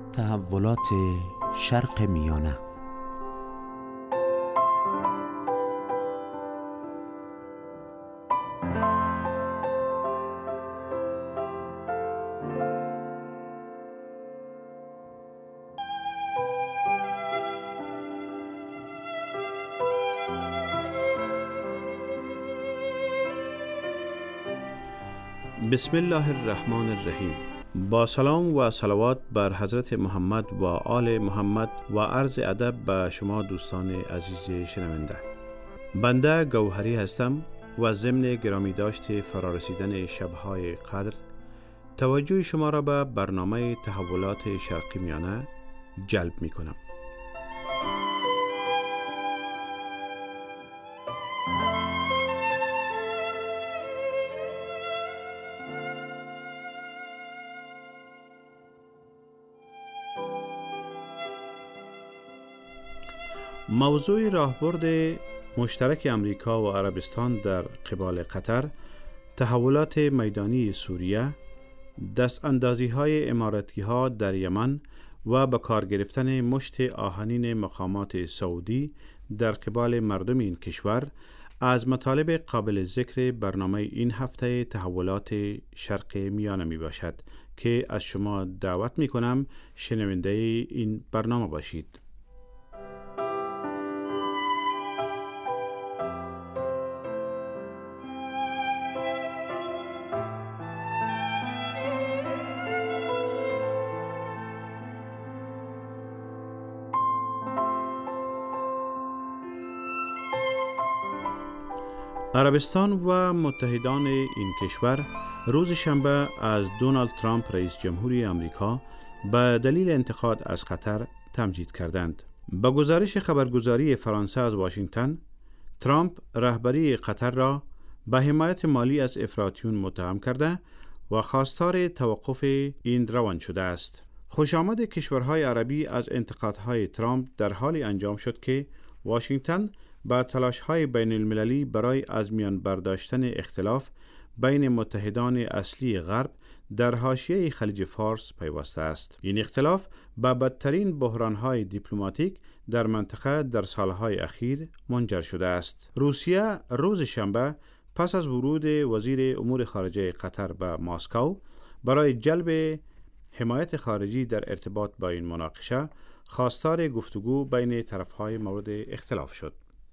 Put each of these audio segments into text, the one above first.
تحولات شرق میانه. بسم الله الرحمن الرحیم. با سلام و صلوات بر حضرت محمد و آل محمد و عرض ادب به شما دوستان عزیز شنونده. بنده گوهری هستم و ضمن گرامی داشت فرارسیدن شبهای قدر توجه شما را به برنامه تحولات شرقی میانه جلب می کنم. موضوع راهبرد مشترک امریکا و عربستان در قبال قطر، تحولات میدانی سوریه، دست اندازی های اماراتی ها در یمن و به کار گرفتن مشت آهنین مقامات سعودی در قبال مردم این کشور از مطالب قابل ذکر برنامه این هفته تحولات شرق میانه می باشد که از شما دعوت می کنم شنونده این برنامه باشید. عربستان و متحدان این کشور روز شنبه از دونالد ترامپ رئیس جمهوری آمریکا به دلیل انتقاد از قطر تمجید کردند. با گزارش خبرگزاری فرانسه از واشنگتن، ترامپ رهبری قطر را به حمایت مالی از افراطیون متهم کرده و خواستار توقف این روند شده است. خوش آمد کشورهای عربی از انتقادهای ترامپ در حالی انجام شد که واشنگتن با تلاش‌های بین المللی برای از میان برداشتن اختلاف بین متحدان اصلی غرب در حاشیه خلیج فارس پیوسته است. این اختلاف به بدترین بحران‌های دیپلماتیک در منطقه در سالهای اخیر منجر شده است. روسیه روز شنبه پس از ورود وزیر امور خارجه قطر به مسکو برای جلب حمایت خارجی در ارتباط با این مناقشه، خواستار گفتگو بین طرف‌های مورد اختلاف شد.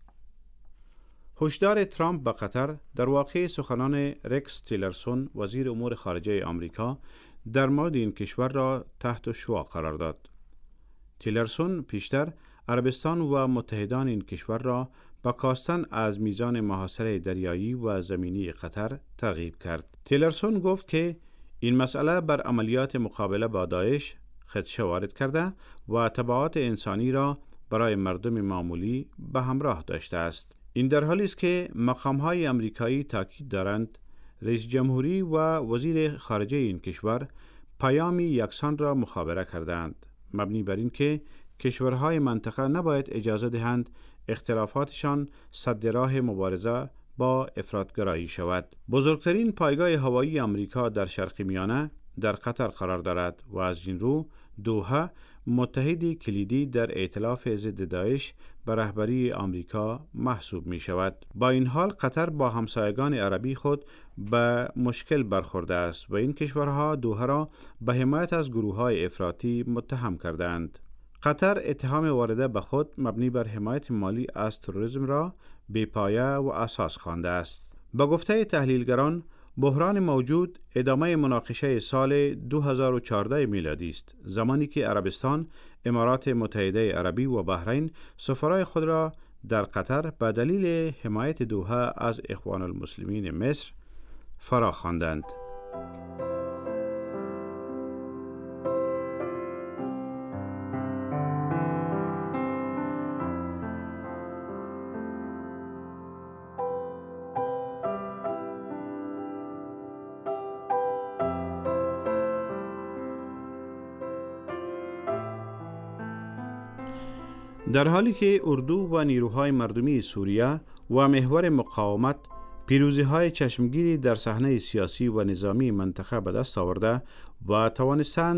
هشدار ترامپ به قطر در واقع سخنان رکس تیلرسون وزیر امور خارجه آمریکا در مورد این کشور را تحت شعاع قرار داد. تیلرسون پیشتر عربستان و متحدان این کشور را با کاستن از میزان محاصره دریایی و زمینی قطر ترغیب کرد. تیلرسون گفت که این مسئله بر عملیات مقابله با داعش خدشه وارد کرده و تبعات انسانی را برای مردم معمولی به همراه داشته است. این در حالی است که مقام‌های آمریکایی تاکید دارند رئیس جمهوری و وزیر خارجه این کشور پیامی یکسان را مخابره کردند، مبنی بر این که کشورهای منطقه نباید اجازه دهند اختلافاتشان سد راه مبارزه با افراطگرایی شود. بزرگترین پایگاه هوایی آمریکا در شرق میانه در قطر قرار دارد و از این رو دوحه متحدی کلیدی در ائتلاف ضد داعش به رهبری آمریکا محسوب می شود. با این حال قطر با همسایگان عربی خود به مشکل برخورده است و این کشورها دوحه را به حمایت از گروه‌های افراطی متهم کردند. قطر اتهام وارده به خود مبنی بر حمایت مالی از تروریسم را بی‌پایه و اساس خوانده است. با گفته تحلیلگران، بحران موجود ادامه مناقشه سال 2014 میلادی است، زمانی که عربستان، امارات متحده عربی و بحرین سفرای خود را در قطر به دلیل حمایت دوحه از اخوان المسلمین مصر فرا خواندند. در حالی که اردو و نیروهای مردمی سوریه و محور مقاومت پیروزی‌های چشمگیری در صحنه سیاسی و نظامی منطقه به دست آورده و توانستند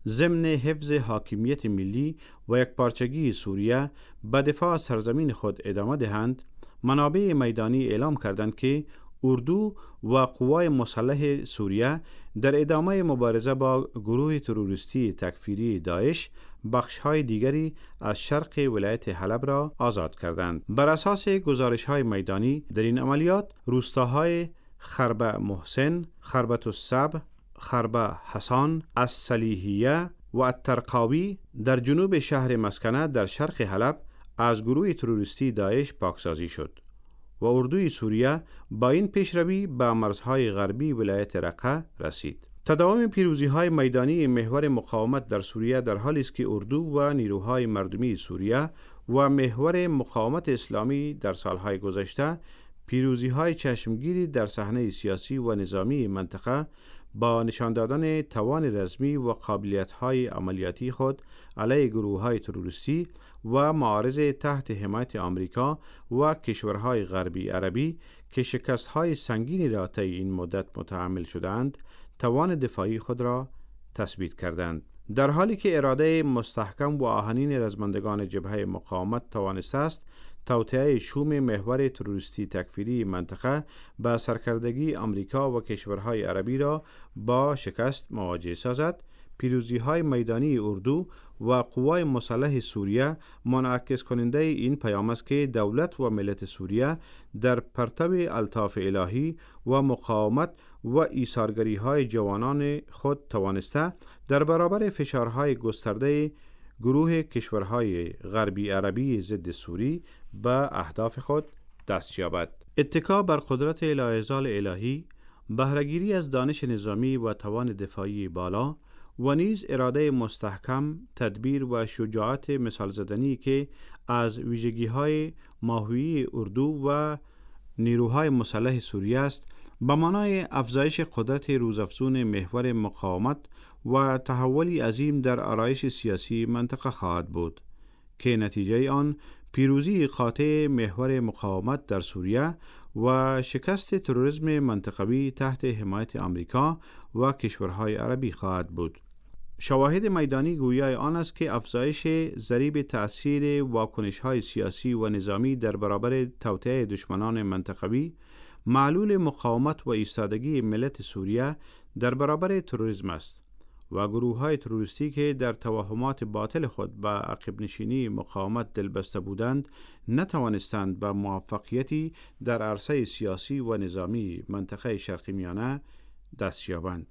ضمن حفظ حاکمیت ملی و یکپارچگی سوریه به دفاع از سرزمین خود ادامه دهند، منابع میدانی اعلام کردند که اردو و قوای مسلح سوریه در ادامه مبارزه با گروه تروریستی تکفیری داعش بخش‌های دیگری از شرق ولایت حلب را آزاد کردند. بر اساس گزارش‌های میدانی در این عملیات روستاهای خربه محسن، خربة الصبح، خربه حسان، الصلیحیه و الترقاوی در جنوب شهر مسکنه در شرق حلب از گروه تروریستی داعش پاکسازی شد و اردوی سوریه با این پیشروی به مرزهای غربی ولایت رقه رسید. تداوم پیروزی‌های میدانی محور مقاومت در سوریه در حالی است که اردو و نیروهای مردمی سوریه و محور مقاومت اسلامی در سالهای گذشته پیروزی‌های چشمگیری در صحنه سیاسی و نظامی منطقه با نشان دادن توان رزمی و قابلیت‌های عملیاتی خود علیه گروه‌های تروریستی و معارض تحت حمایت آمریکا و کشورهای غربی عربی که شکست‌های سنگینی را طی این مدت متحمل شدند، توان دفاعی خود را تثبیت کردند. در حالی که اراده مستحکم و آهنین رزمندگان جبهه مقاومت توانسته است توطئه شوم محور تروریستی تکفیری منطقه به سرکردگی آمریکا و کشورهای عربی را با شکست مواجه سازد، پیروزی‌های میدانی اردو و قوای مسلح سوریه منعکس کننده این پیام است که دولت و ملت سوریه در پرتو الطاف الهی و مقاومت و ایثارگری‌های جوانان خود توانسته در برابر فشارهای گسترده گروه کشورهای غربی عربی ضد سوری به اهداف خود دست یابد. اتکا بر قدرت لاحضال الهی، بهره‌گیری از دانش نظامی و توان دفاعی بالا و نیز اراده مستحکم، تدبیر و شجاعت مثال زدنی که از ویژگی‌های ماهوی اردو و نیروهای مسلح سوریه است، به معنای افزایش قدرت روزافزون محور مقاومت و تحولی عظیم در آرایش سیاسی منطقه خواهد بود که نتیجه آن پیروزی قاطع محور مقاومت در سوریه و شکست تروریسم منطقوی تحت حمایت آمریکا و کشورهای عربی خواهد بود. شواهد میدانی گویای آن است که افزایش ضریب تأثیر واکنش‌های سیاسی و نظامی در برابر توطئه دشمنان منطقوی معلول مقاومت و ایستادگی ملت سوریه در برابر تروریسم است و گروه‌های تروریستی که در توهمات باطل خود به عقب نشینی مقاومت دلبسته بودند نتوانستند به موفقیتی در عرصه سیاسی و نظامی منطقه شرق میانه دست یابند.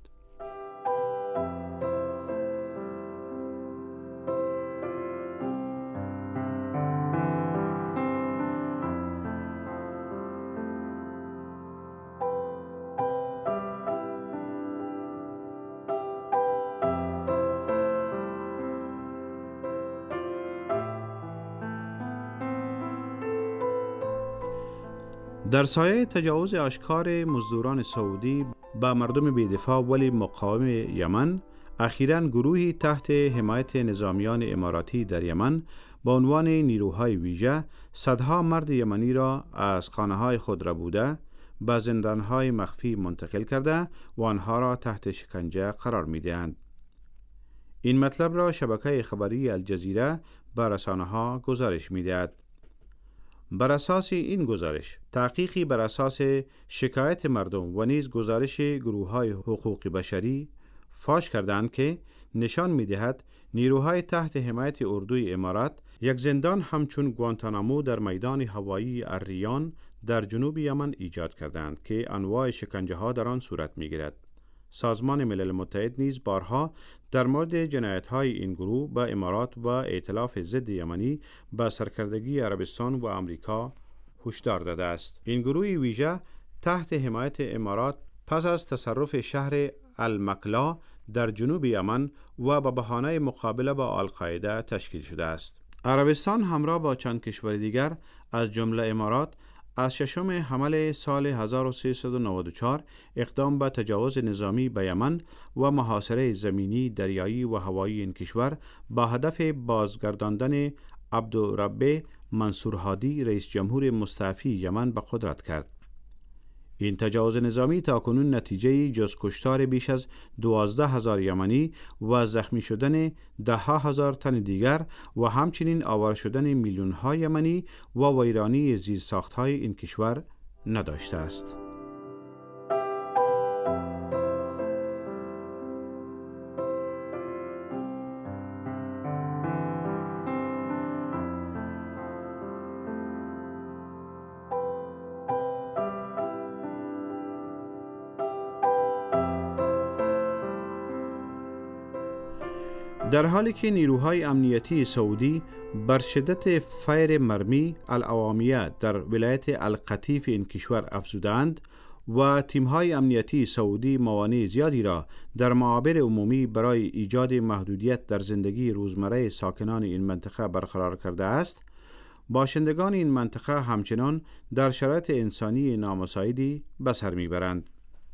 در سایه تجاوز آشکار مزدوران سعودی به مردم بی‌دفاع ولی مقاوم یمن، اخیراً گروهی تحت حمایت نظامیان اماراتی در یمن با عنوان نیروهای ویژه صدها مرد یمنی را از خانه‌های خود ربوده به زندانهای مخفی منتقل کرده و آنها را تحت شکنجه قرار می‌دهند. این مطلب را شبکه خبری الجزیره به رسانه‌ها گزارش می‌دهد. بر اساس این گزارش، تحقیقی بر اساس شکایت مردم و نیز گزارش گروه‌های حقوق بشری فاش کردند که نشان می‌دهد نیروهای تحت حمایت اردوی امارات یک زندان همچون گوانتانامو در میدان هوایی الریان در جنوب یمن ایجاد کردند که انواع شکنجه‌ها در آن صورت می‌گیرد. سازمان ملل متحد نیز بارها در مورد جنایت‌های این گروه به امارات و ائتلاف ضد یمنی به سرکردگی عربستان و آمریکا هشدار داده است. این گروه ویژه تحت حمایت امارات پس از تصرف شهر المکلا در جنوب یمن و به بهانه مقابله با القاعده تشکیل شده است. عربستان همراه با چند کشور دیگر از جمله امارات از 6 حمل سال 1394 اقدام به تجاوز نظامی به یمن و محاصره زمینی، دریایی و هوایی این کشور با هدف بازگرداندن عبدالرب منصور هادی رئیس جمهور مستعفی یمن به قدرت کرد. این تجاوز نظامی تاکنون نتیجه جز کشتار بیش از 12,000 یمنی و زخمی شدن 10,000 تن دیگر و همچنین آوار شدن میلیون‌ها یمنی و ویرانی زیرساخت‌های این کشور نداشته است. در حالی که نیروهای امنیتی سعودی بر شدت فیر مرمی الاوامیه در ولایت القطیف این کشور افزودند و تیم‌های امنیتی سعودی موانع زیادی را در معابر عمومی برای ایجاد محدودیت در زندگی روزمره ساکنان این منطقه برقرار کرده است، باشندگان این منطقه همچنان در شرایط انسانی نامساعدی به سر میبرند.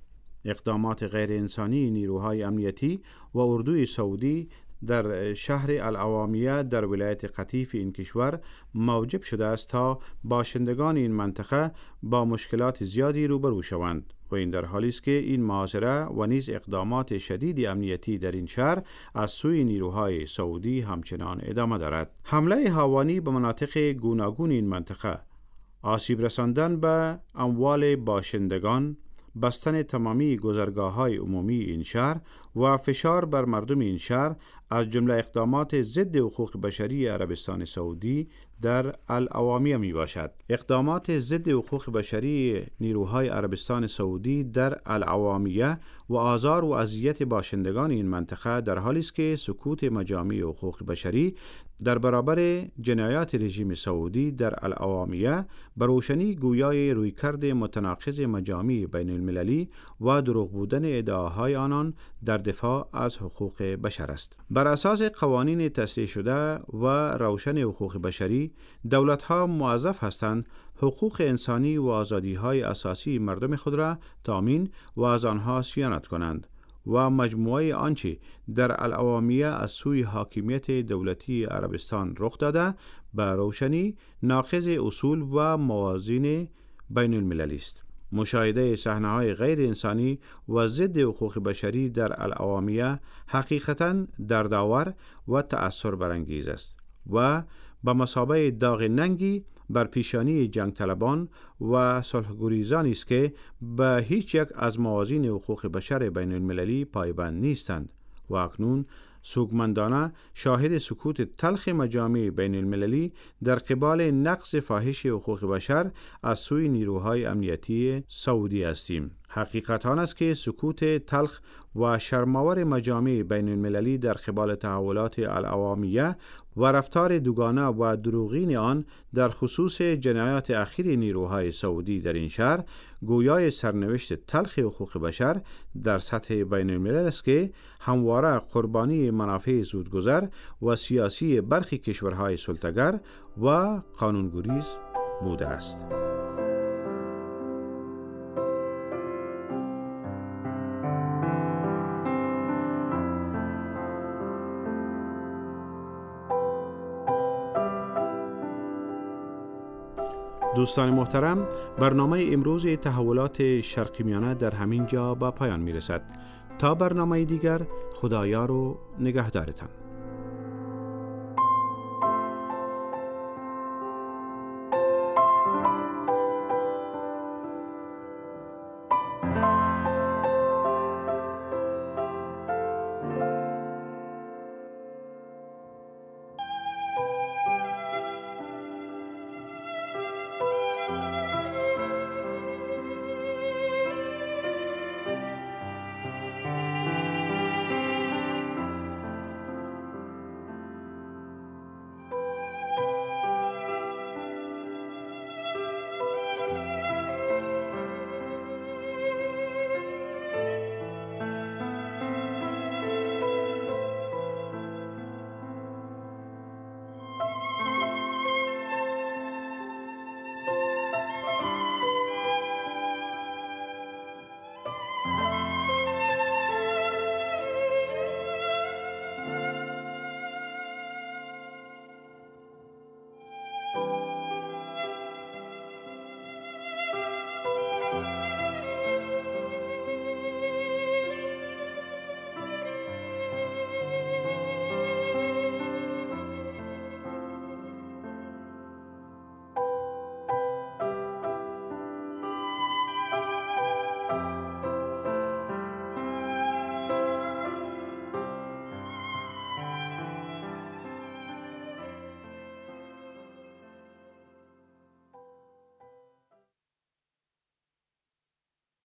اقدامات غیر انسانی نیروهای امنیتی و اردوی سعودی در شهر الاوامیه در ولایت قطیف این کشور موجب شده است تا باشندگان این منطقه با مشکلات زیادی روبرو شوند و این در حالی است که این محاصره و نیز اقدامات شدید امنیتی در این شهر از سوی نیروهای سعودی همچنان ادامه دارد. حمله هاوانی به مناطق گوناگون این منطقه، آسیب رساندن به اموال باشندگان، بستن تمامی گذرگاه‌های عمومی این شهر و فشار بر مردم این شهر از جمله اقدامات ضد حقوق بشری عربستان سعودی در الاوامیه می باشد. اقدامات ضد حقوق بشری نیروهای عربستان سعودی در الاوامیه و آزار و اذیت باشندگان این منطقه در حالی است که سکوت مجامع حقوق بشری در برابر جنایات رژیم سعودی در الاوامیه به روشنی گویای رویکرد متناقض مجامع بین المللی و دروغ بودن ادعاهای آنان در دفاع از حقوق بشر است. بر اساس قوانین تصریح شده و روشن حقوق بشری، دولت‌ها موظف هستند حقوق انسانی و آزادی‌های اساسی مردم خود را تامین و از آنها صیانت کنند و مجموعه آنچه در الاوامیه از سوی حاکمیت دولتی عربستان رخ داده به روشنی ناقض اصول و موازین بین المللی است. مشاهده صحنه‌های غیر انسانی و ضد حقوق بشری در الاوامیه حقیقتاً دردآور و تأثیر برانگیز است و به مثابه داغ ننگی بر پیشانی جنگ طلبان و صلح‌گریزانی است که به هیچ یک از موازین حقوق بشر بین المللی پایبند نیستند و اکنون سوگمندانه شاهد سکوت تلخ مجامع بین المللی در قبال نقض فاحش حقوق بشر از سوی نیروهای امنیتی سعودی هستیم. حقیقت آن است که سکوت تلخ و شرم‌آور مجامع بین المللی در قبال تحولات الاوامیه و رفتار دوگانه و دروغین آن در خصوص جنایات اخیر نیروهای سعودی در این شهر گویای سرنوشت تلخ حقوق بشر در سطح بین الملل است که همواره قربانی منافع زودگذر و سیاسی برخی کشورهای سلطه‌گر و قانونگریز بوده است. دوستان محترم، برنامه امروز تحولات شرق میانه در همین جا به پایان می رسد. تا برنامه دیگر، خدایار و نگهدارتان.